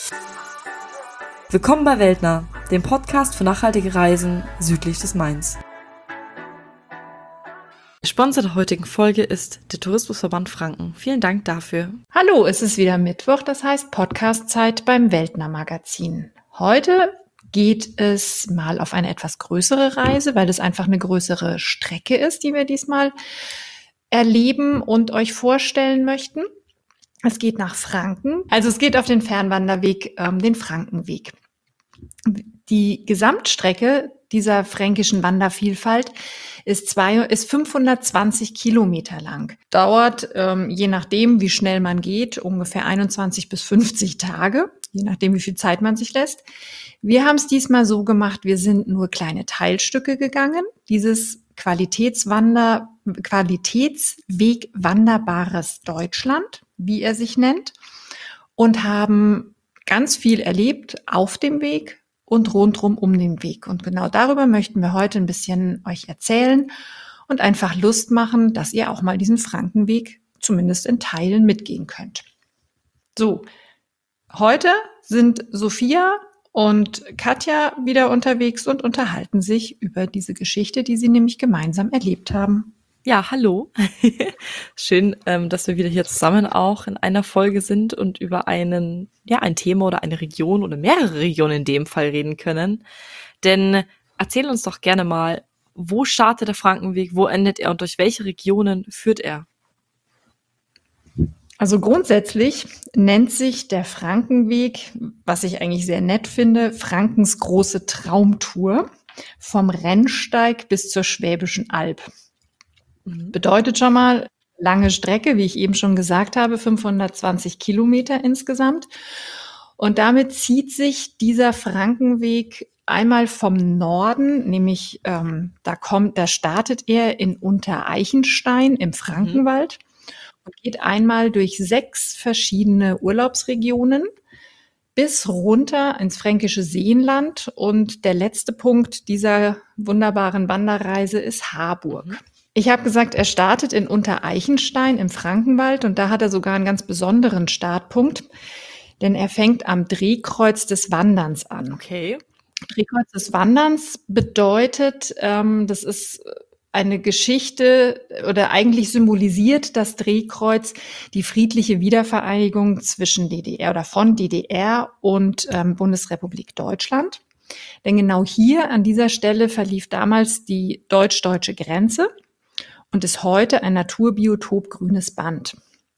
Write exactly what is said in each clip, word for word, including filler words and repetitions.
Willkommen bei Weltnah, dem Podcast für nachhaltige Reisen südlich des Mains. Der Sponsor der heutigen Folge ist der Tourismusverband Franken. Vielen Dank dafür. Hallo, es ist wieder Mittwoch, das heißt Podcast-Zeit beim Weltnah-Magazin. Heute geht es mal auf eine etwas größere Reise, weil es einfach eine größere Strecke ist, die wir diesmal erleben und euch vorstellen möchten. Es geht nach Franken, also es geht auf den Fernwanderweg, ähm, den Frankenweg. Die Gesamtstrecke dieser fränkischen Wandervielfalt ist, zwei, ist fünfhundertzwanzig Kilometer lang. Dauert, ähm, je nachdem, wie schnell man geht, ungefähr einundzwanzig bis fünfzig Tage, je nachdem, wie viel Zeit man sich lässt. Wir haben es diesmal so gemacht, wir sind nur kleine Teilstücke gegangen. Dieses Qualitätswander, Qualitätsweg Wanderbares Deutschland, wie er sich nennt, und haben ganz viel erlebt auf dem Weg und rundrum um den Weg. Und genau darüber möchten wir heute ein bisschen euch erzählen und einfach Lust machen, dass ihr auch mal diesen Frankenweg zumindest in Teilen mitgehen könnt. So, heute sind Sophia und Katja wieder unterwegs und unterhalten sich über diese Geschichte, die sie nämlich gemeinsam erlebt haben. Ja, hallo. Schön, ähm, dass wir wieder hier zusammen auch in einer Folge sind und über einen, ja, ein Thema oder eine Region oder mehrere Regionen in dem Fall reden können. Denn erzähl uns doch gerne mal, wo startet der Frankenweg, wo endet er und durch welche Regionen führt er? Also grundsätzlich nennt sich der Frankenweg, was ich eigentlich sehr nett finde, Frankens große Traumtour vom Rennsteig bis zur Schwäbischen Alb. Mhm. Bedeutet schon mal lange Strecke, wie ich eben schon gesagt habe, fünfhundertzwanzig Kilometer insgesamt. Und damit zieht sich dieser Frankenweg einmal vom Norden, nämlich ähm, da kommt, da startet er in Untereichenstein im Frankenwald und geht einmal durch sechs verschiedene Urlaubsregionen bis runter ins fränkische Seenland. Und der letzte Punkt dieser wunderbaren Wanderreise ist Harburg. Mhm. Ich habe gesagt, er startet in Untereichenstein im Frankenwald und da hat er sogar einen ganz besonderen Startpunkt, denn er fängt am Drehkreuz des Wanderns an. Okay. Drehkreuz des Wanderns bedeutet, ähm, das ist eine Geschichte oder eigentlich symbolisiert das Drehkreuz die friedliche Wiedervereinigung zwischen D D R oder von D D R und ähm, Bundesrepublik Deutschland. Denn genau hier an dieser Stelle verlief damals die deutsch-deutsche Grenze und ist heute ein Naturbiotop Grünes Band.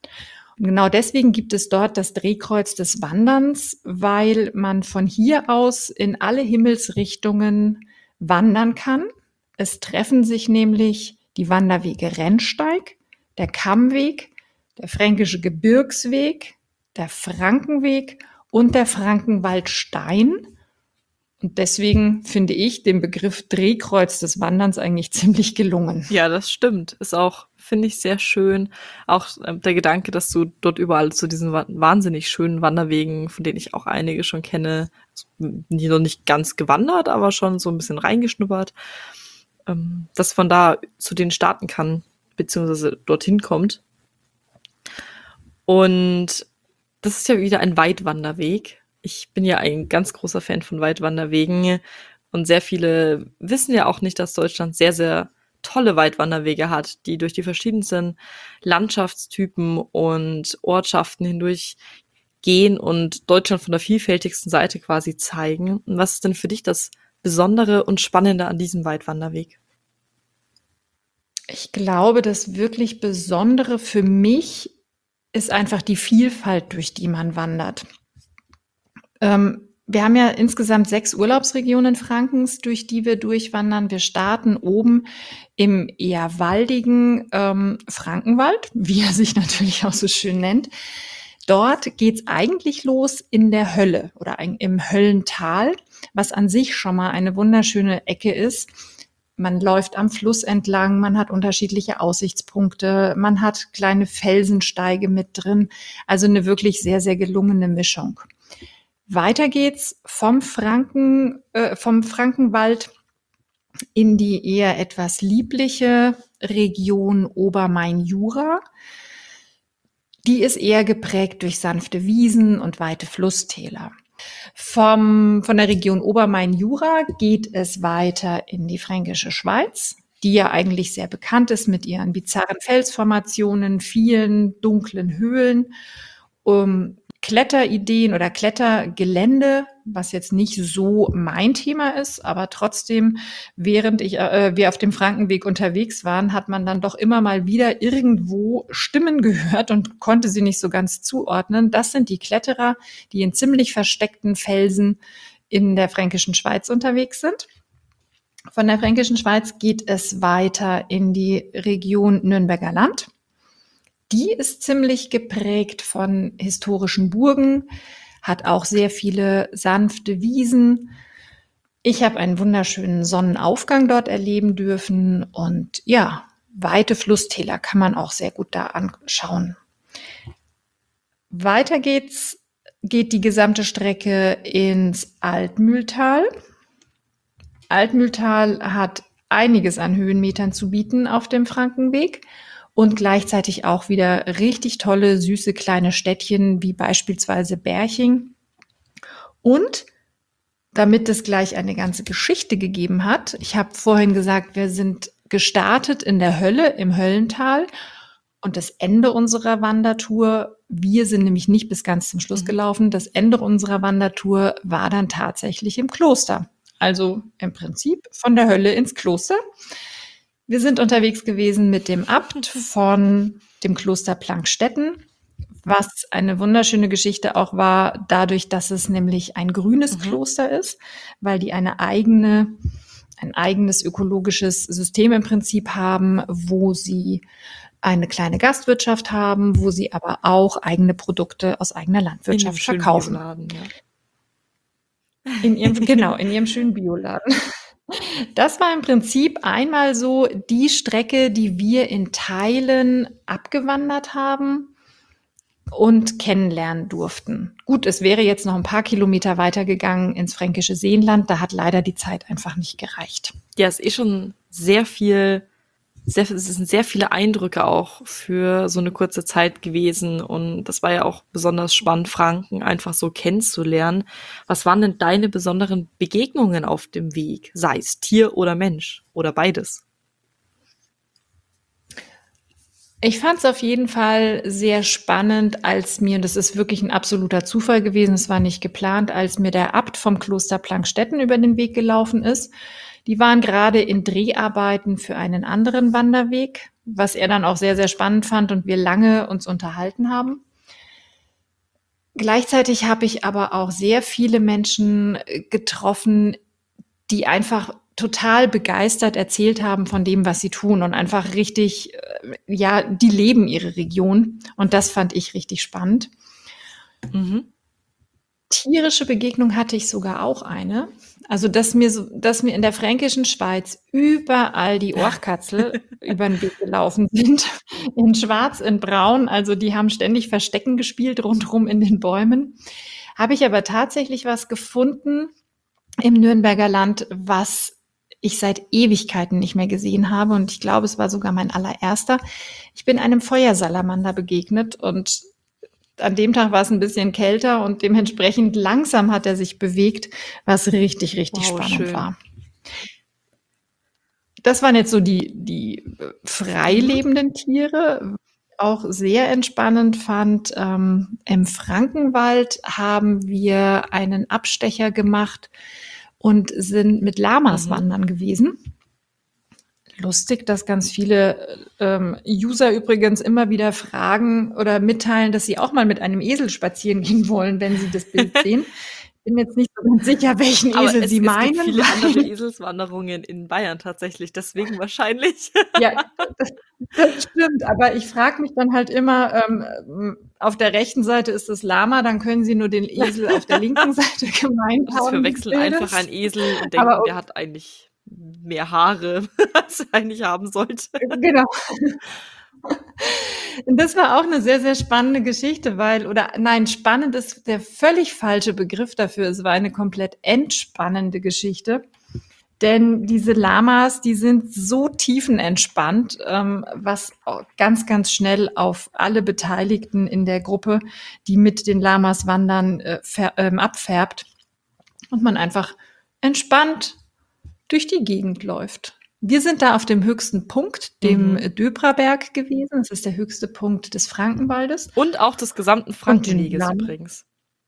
Und genau deswegen gibt es dort das Drehkreuz des Wanderns, weil man von hier aus in alle Himmelsrichtungen wandern kann. Es treffen sich nämlich die Wanderwege Rennsteig, der Kammweg, der Fränkische Gebirgsweg, der Frankenweg und der Frankenwaldstein. Und deswegen finde ich den Begriff Drehkreuz des Wanderns eigentlich ziemlich gelungen. Ja, das stimmt. Ist auch, finde ich, sehr schön. Auch ähm, der Gedanke, dass du dort überall zu diesen wa- wahnsinnig schönen Wanderwegen, von denen ich auch einige schon kenne, die noch nicht ganz gewandert, aber schon so ein bisschen reingeschnuppert, ähm, dass von da zu denen starten kann, beziehungsweise dorthin kommt. Und das ist ja wieder ein Weitwanderweg. Ich bin ja ein ganz großer Fan von Weitwanderwegen und sehr viele wissen ja auch nicht, dass Deutschland sehr, sehr tolle Weitwanderwege hat, die durch die verschiedensten Landschaftstypen und Ortschaften hindurch gehen und Deutschland von der vielfältigsten Seite quasi zeigen. Und was ist denn für dich das Besondere und Spannende an diesem Weitwanderweg? Ich glaube, das wirklich Besondere für mich ist einfach die Vielfalt, durch die man wandert. Ähm, wir haben ja insgesamt sechs Urlaubsregionen Frankens, durch die wir durchwandern. Wir starten oben im eher waldigen ähm, Frankenwald, wie er sich natürlich auch so schön nennt. Dort geht's eigentlich los in der Hölle oder ein, im Höllental, was an sich schon mal eine wunderschöne Ecke ist. Man läuft am Fluss entlang, man hat unterschiedliche Aussichtspunkte, man hat kleine Felsensteige mit drin. Also eine wirklich sehr, sehr gelungene Mischung. Weiter geht's vom Franken, äh, vom Frankenwald in die eher etwas liebliche Region Obermain-Jura. Die ist eher geprägt durch sanfte Wiesen und weite Flusstäler. Vom, von der Region Obermain-Jura geht es weiter in die Fränkische Schweiz, die ja eigentlich sehr bekannt ist mit ihren bizarren Felsformationen, vielen dunklen Höhlen, um Kletterideen oder Klettergelände, was jetzt nicht so mein Thema ist, aber trotzdem, während ich, äh, wir auf dem Frankenweg unterwegs waren, hat man dann doch immer mal wieder irgendwo Stimmen gehört und konnte sie nicht so ganz zuordnen. Das sind die Kletterer, die in ziemlich versteckten Felsen in der Fränkischen Schweiz unterwegs sind. Von der Fränkischen Schweiz geht es weiter in die Region Nürnberger Land. Die ist ziemlich geprägt von historischen Burgen, hat auch sehr viele sanfte Wiesen. Ich habe einen wunderschönen Sonnenaufgang dort erleben dürfen und ja, weite Flusstäler kann man auch sehr gut da anschauen. Weiter geht's, geht die gesamte Strecke ins Altmühltal. Altmühltal hat einiges an Höhenmetern zu bieten auf dem Frankenweg. Und gleichzeitig auch wieder richtig tolle, süße kleine Städtchen, wie beispielsweise Berching. Und damit es gleich eine ganze Geschichte gegeben hat, ich habe vorhin gesagt, wir sind gestartet in der Hölle, im Höllental. Und das Ende unserer Wandertour, wir sind nämlich nicht bis ganz zum Schluss gelaufen, das Ende unserer Wandertour war dann tatsächlich im Kloster. Also im Prinzip von der Hölle ins Kloster. Wir sind unterwegs gewesen mit dem Abt von dem Kloster Plankstetten, was eine wunderschöne Geschichte auch war, dadurch, dass es nämlich ein grünes mhm. Kloster ist, weil die eine eigene, ein eigenes ökologisches System im Prinzip haben, wo sie eine kleine Gastwirtschaft haben, wo sie aber auch eigene Produkte aus eigener Landwirtschaft in verkaufen. Bioladen, ja. In ihrem, genau, in ihrem schönen Bioladen. Das war im Prinzip einmal so die Strecke, die wir in Teilen abgewandert haben und kennenlernen durften. Gut, es wäre jetzt noch ein paar Kilometer weitergegangen ins fränkische Seenland. Da hat leider die Zeit einfach nicht gereicht. Ja, es ist eh schon sehr viel, sehr, es sind sehr viele Eindrücke auch für so eine kurze Zeit gewesen. Und das war ja auch besonders spannend, Franken einfach so kennenzulernen. Was waren denn deine besonderen Begegnungen auf dem Weg? Sei es Tier oder Mensch oder beides? Ich fand es auf jeden Fall sehr spannend, als mir, und das ist wirklich ein absoluter Zufall gewesen, es war nicht geplant, als mir der Abt vom Kloster Plankstetten über den Weg gelaufen ist. Die waren gerade in Dreharbeiten für einen anderen Wanderweg, was er dann auch sehr, sehr spannend fand und wir lange uns unterhalten haben. Gleichzeitig habe ich aber auch sehr viele Menschen getroffen, die einfach total begeistert erzählt haben von dem, was sie tun und einfach richtig, ja, die leben ihre Region und das fand ich richtig spannend. Mhm. Tierische Begegnung hatte ich sogar auch eine. Also, dass mir so, dass mir in der fränkischen Schweiz überall die Orchkatzel über den Weg gelaufen sind. In Schwarz, in Braun. Also, die haben ständig Verstecken gespielt rundherum in den Bäumen. Habe ich aber tatsächlich was gefunden im Nürnberger Land, was ich seit Ewigkeiten nicht mehr gesehen habe. Und ich glaube, es war sogar mein allererster. Ich bin einem Feuersalamander begegnet und an dem Tag war es ein bisschen kälter und dementsprechend langsam hat er sich bewegt, was richtig, richtig wow, spannend schön. war. Das waren jetzt so die, die freilebenden Tiere. Auch sehr entspannend fand, ähm, im Frankenwald haben wir einen Abstecher gemacht und sind mit Lamas mhm. wandern gewesen. Lustig, dass ganz viele ähm, User übrigens immer wieder fragen oder mitteilen, dass sie auch mal mit einem Esel spazieren gehen wollen, wenn sie das Bild sehen. Ich bin jetzt nicht so ganz sicher, welchen Aber Esel es, sie es meinen. Es gibt viele andere Eselswanderungen in Bayern tatsächlich, deswegen wahrscheinlich. Ja, das, das stimmt. Aber ich frage mich dann halt immer, ähm, auf der rechten Seite ist das Lama, dann können sie nur den Esel auf der linken Seite gemeint haben. Sie verwechseln einfach einen Esel und denken, Aber, der hat eigentlich mehr Haare, als er eigentlich haben sollte. Genau. Das war auch eine sehr, sehr spannende Geschichte, weil, oder nein, spannend ist der völlig falsche Begriff dafür. Es war eine komplett entspannende Geschichte. Denn diese Lamas, die sind so tiefenentspannt, ähm, was ganz, ganz schnell auf alle Beteiligten in der Gruppe, die mit den Lamas wandern, äh, fär- ähm, abfärbt und man einfach entspannt durch die Gegend läuft. Wir sind da auf dem höchsten Punkt, dem Mhm. Döbraberg gewesen. Das ist der höchste Punkt des Frankenwaldes. Und auch des gesamten Und den Frankenweges Lamm. übrigens.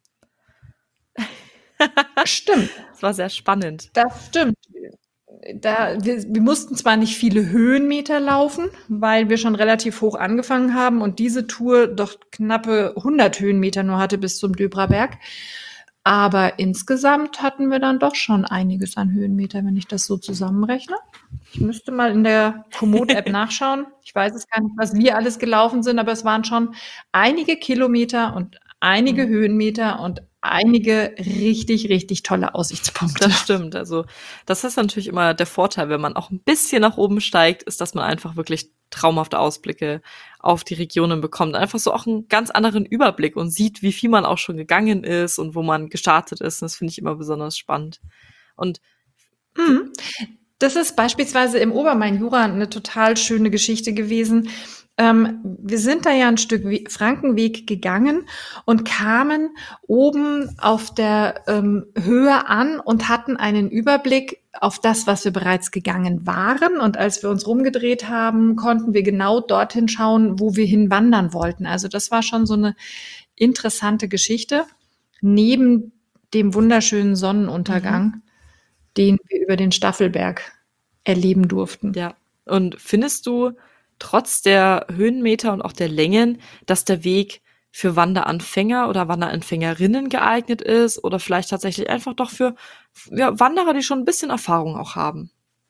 Stimmt, Das war sehr spannend. das stimmt. Da, wir, wir mussten zwar nicht viele Höhenmeter laufen, weil wir schon relativ hoch angefangen haben und diese Tour doch knappe hundert Höhenmeter nur hatte bis zum Döbraberg. Aber insgesamt hatten wir dann doch schon einiges an Höhenmeter, wenn ich das so zusammenrechne. Ich müsste mal in der Komoot-App nachschauen. Ich weiß es gar nicht, was wir alles gelaufen sind, aber es waren schon einige Kilometer und einige Mhm. Höhenmeter und einige richtig, richtig tolle Aussichtspunkte. Das stimmt. Also, das ist natürlich immer der Vorteil, wenn man auch ein bisschen nach oben steigt, ist, dass man einfach wirklich traumhafte Ausblicke auf die Regionen bekommt. Einfach so auch einen ganz anderen Überblick und sieht, wie viel man auch schon gegangen ist und wo man gestartet ist. Und das finde ich immer besonders spannend. Und Mhm. Das ist beispielsweise im Obermain-Jura eine total schöne Geschichte gewesen. Ähm, wir sind da ja ein Stück We- Frankenweg gegangen und kamen oben auf der ähm, Höhe an und hatten einen Überblick auf das, was wir bereits gegangen waren. Und als wir uns rumgedreht haben, konnten wir genau dorthin schauen, wo wir hinwandern wollten. Also das war schon so eine interessante Geschichte. Neben dem wunderschönen Sonnenuntergang, den wir über den Staffelberg erleben durften. ja, und findest du trotz der Höhenmeter und auch der Längen, dass der Weg für Wanderanfänger oder Wanderanfängerinnen geeignet ist oder vielleicht tatsächlich einfach doch für ja, Wanderer, die schon ein bisschen Erfahrung auch haben?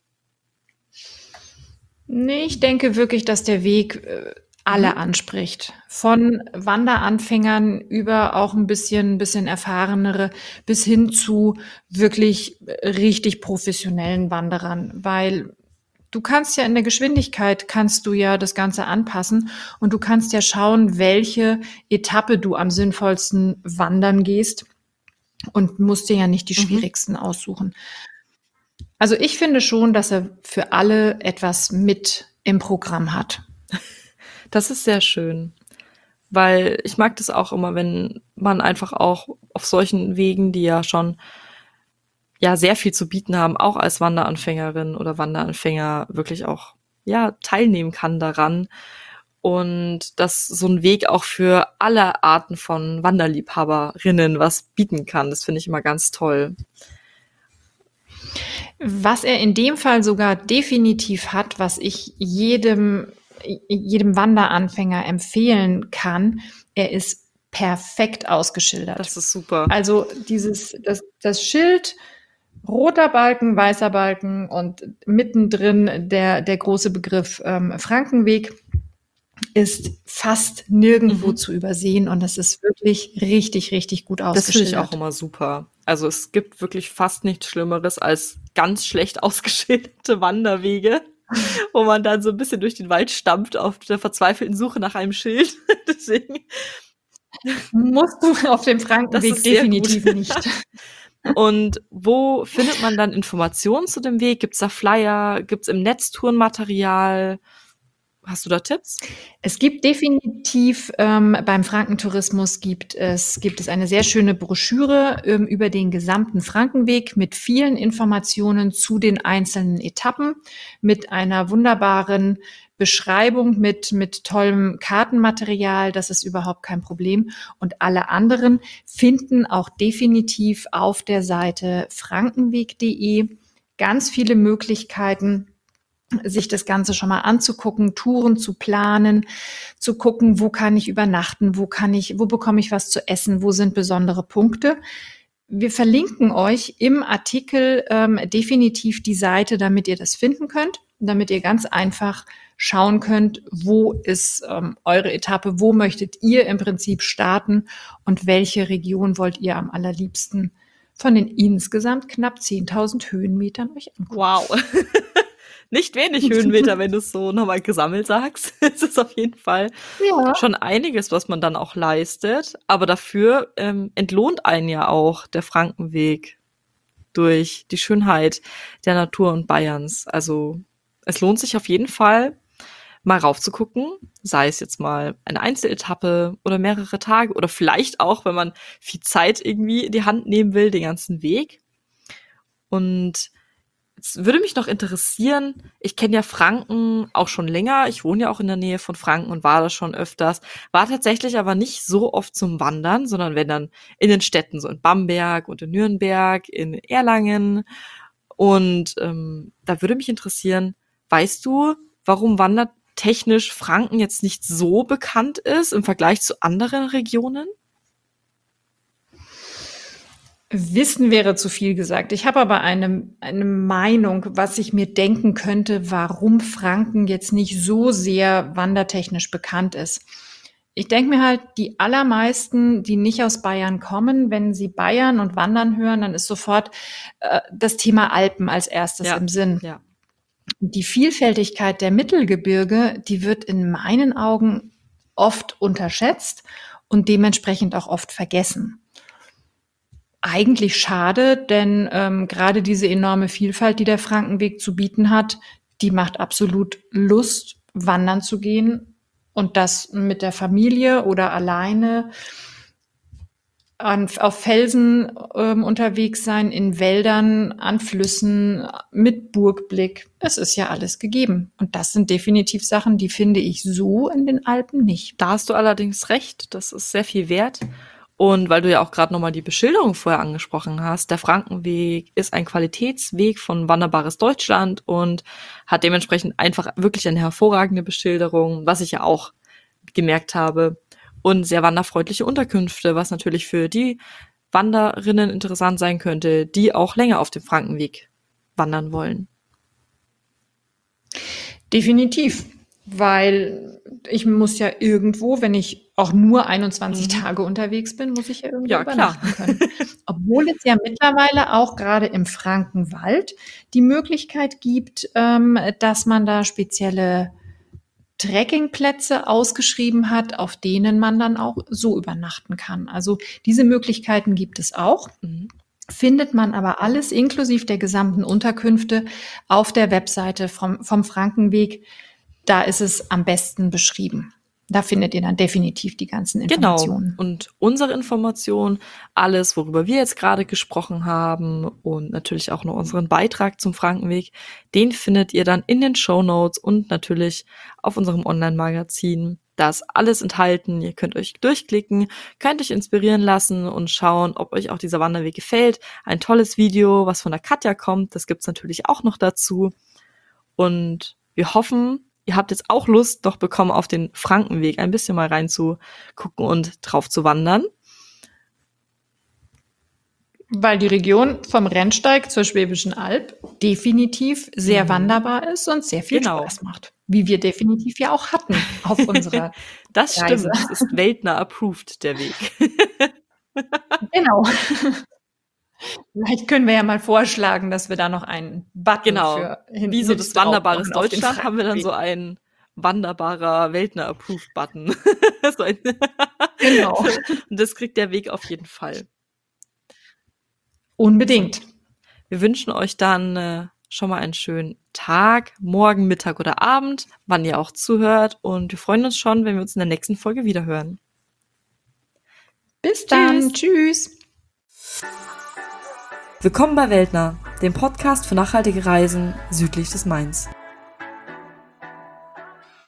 Nee, ich denke wirklich, dass der Weg äh, alle Mhm. anspricht. Von Wanderanfängern über auch ein bisschen, bisschen erfahrenere bis hin zu wirklich äh, richtig professionellen Wanderern, weil du kannst ja in der Geschwindigkeit kannst du ja das Ganze anpassen und du kannst ja schauen, welche Etappe du am sinnvollsten wandern gehst und musst dir ja nicht die Mhm. schwierigsten aussuchen. Also ich finde schon, dass er für alle etwas mit im Programm hat. Das ist sehr schön, weil ich mag das auch immer, wenn man einfach auch auf solchen Wegen, die ja schon ja sehr viel zu bieten haben, auch als Wanderanfängerin oder Wanderanfänger wirklich auch ja teilnehmen kann daran und dass so ein Weg auch für alle Arten von Wanderliebhaberinnen was bieten kann. Das finde ich immer ganz toll. Was er in dem Fall sogar definitiv hat, was ich jedem, jedem Wanderanfänger empfehlen kann, er ist perfekt ausgeschildert. Das ist super. Also dieses, das, das Schild, roter Balken, weißer Balken und mittendrin der, der große Begriff ähm, Frankenweg ist fast nirgendwo Mhm. zu übersehen und das ist wirklich richtig, richtig gut Das finde ich auch ausgeschildert. immer super. Also es gibt wirklich fast nichts Schlimmeres als ganz schlecht ausgeschilderte Wanderwege, wo man dann so ein bisschen durch den Wald stampft auf der verzweifelten Suche nach einem Schild. Deswegen, Musst du auf dem das Frankenweg ist sehr gut. definitiv nicht. Und wo findet man dann Informationen zu dem Weg? Gibt's da Flyer? Gibt's im Netz Tourenmaterial? Hast du da Tipps? Es gibt definitiv ähm, beim Frankentourismus gibt es, gibt es eine sehr schöne Broschüre ähm, über den gesamten Frankenweg mit vielen Informationen zu den einzelnen Etappen, mit einer wunderbaren Beschreibung, mit, mit tollem Kartenmaterial. Das ist überhaupt kein Problem. Und alle anderen finden auch definitiv auf der Seite frankenweg punkt de ganz viele Möglichkeiten, sich das Ganze schon mal anzugucken, Touren zu planen, zu gucken, wo kann ich übernachten, wo kann ich, wo bekomme ich was zu essen, wo sind besondere Punkte. Wir verlinken euch im Artikel ähm, definitiv die Seite, damit ihr das finden könnt, damit ihr ganz einfach schauen könnt, wo ist ähm, eure Etappe, wo möchtet ihr im Prinzip starten und welche Region wollt ihr am allerliebsten von den insgesamt knapp zehntausend Höhenmetern euch angucken. Wow. Nicht wenig Höhenmeter, wenn du es so nochmal gesammelt sagst. Es ist auf jeden Fall Ja. schon einiges, was man dann auch leistet. Aber dafür ähm, entlohnt einen ja auch der Frankenweg. durch die Schönheit der Natur und Bayerns. Also es lohnt sich auf jeden Fall, mal raufzugucken, sei es jetzt mal eine Einzeletappe oder mehrere Tage oder vielleicht auch, wenn man viel Zeit irgendwie in die Hand nehmen will, den ganzen Weg. Und jetzt würde mich noch interessieren, ich kenne ja Franken auch schon länger, ich wohne ja auch in der Nähe von Franken und war da schon öfters, war tatsächlich aber nicht so oft zum Wandern, sondern wenn dann in den Städten, so in Bamberg und in Nürnberg, in Erlangen. Und ähm, da würde mich interessieren, weißt du, warum wandertechnisch Franken jetzt nicht so bekannt ist im Vergleich zu anderen Regionen? Wissen wäre zu viel gesagt. Ich habe aber eine, eine Meinung, was ich mir denken könnte, warum Franken jetzt nicht so sehr wandertechnisch bekannt ist. Ich denke mir halt, die allermeisten, die nicht aus Bayern kommen, wenn sie Bayern und Wandern hören, dann ist sofort äh, das Thema Alpen als erstes Ja, im Sinn. ja. Die Vielfältigkeit der Mittelgebirge, die wird in meinen Augen oft unterschätzt und dementsprechend auch oft vergessen. Eigentlich schade, denn ähm, gerade diese enorme Vielfalt, die der Frankenweg zu bieten hat, die macht absolut Lust, wandern zu gehen und das mit der Familie oder alleine an, auf Felsen ähm, unterwegs sein, in Wäldern, an Flüssen, mit Burgblick. Es ist ja alles gegeben. Und das sind definitiv Sachen, die finde ich so in den Alpen nicht. Da hast du allerdings recht, das ist sehr viel wert. Und weil du ja auch gerade nochmal die Beschilderung vorher angesprochen hast, der Frankenweg ist ein Qualitätsweg von Wanderbares Deutschland und hat dementsprechend einfach wirklich eine hervorragende Beschilderung, was ich ja auch gemerkt habe. Und sehr wanderfreundliche Unterkünfte, was natürlich für die Wanderinnen interessant sein könnte, die auch länger auf dem Frankenweg wandern wollen. Definitiv, weil ich muss ja irgendwo, wenn ich auch nur einundzwanzig Mhm. Tage unterwegs bin, muss ich ja irgendwo Ja, klar. übernachten können. Obwohl es ja mittlerweile auch gerade im Frankenwald die Möglichkeit gibt, ähm, dass man da spezielle Trekkingplätze ausgeschrieben hat, auf denen man dann auch so übernachten kann. Also diese Möglichkeiten gibt es auch. Mhm. Findet man aber alles inklusive der gesamten Unterkünfte auf der Webseite vom, vom Frankenweg. Da ist es am besten beschrieben. Da findet ihr dann definitiv die ganzen Informationen. Genau. Und unsere Informationen, alles, worüber wir jetzt gerade gesprochen haben und natürlich auch noch unseren Beitrag zum Frankenweg, den findet ihr dann in den Shownotes und natürlich auf unserem Online-Magazin. Da ist alles enthalten. Ihr könnt euch durchklicken, könnt euch inspirieren lassen und schauen, ob euch auch dieser Wanderweg gefällt. Ein tolles Video, was von der Katja kommt, das gibt's natürlich auch noch dazu. Und wir hoffen, ihr habt jetzt auch Lust noch bekommen, auf den Frankenweg ein bisschen mal reinzugucken und drauf zu wandern. Weil die Region vom Rennsteig zur Schwäbischen Alb definitiv sehr Mhm. wanderbar ist und sehr viel Genau. Spaß macht. Wie wir definitiv ja auch hatten auf unserer Das Reise. stimmt, es ist Weltner approved, der Weg. Genau. Vielleicht können wir ja mal vorschlagen, dass wir da noch einen Button Genau. für hinten Wie so mit das drauf Wanderbares machen auf den Deutschland haben wir dann Frankenweg. so einen wanderbarer Weltner approved Button. So ein Genau. Und das kriegt der Weg auf jeden Fall. Unbedingt. Wir wünschen euch dann äh, schon mal einen schönen Tag, morgen, Mittag oder Abend, wann ihr auch zuhört. Und wir freuen uns schon, wenn wir uns in der nächsten Folge wiederhören. Bis dann. Tschüss. Willkommen bei Weltner, dem Podcast für nachhaltige Reisen südlich des Mains.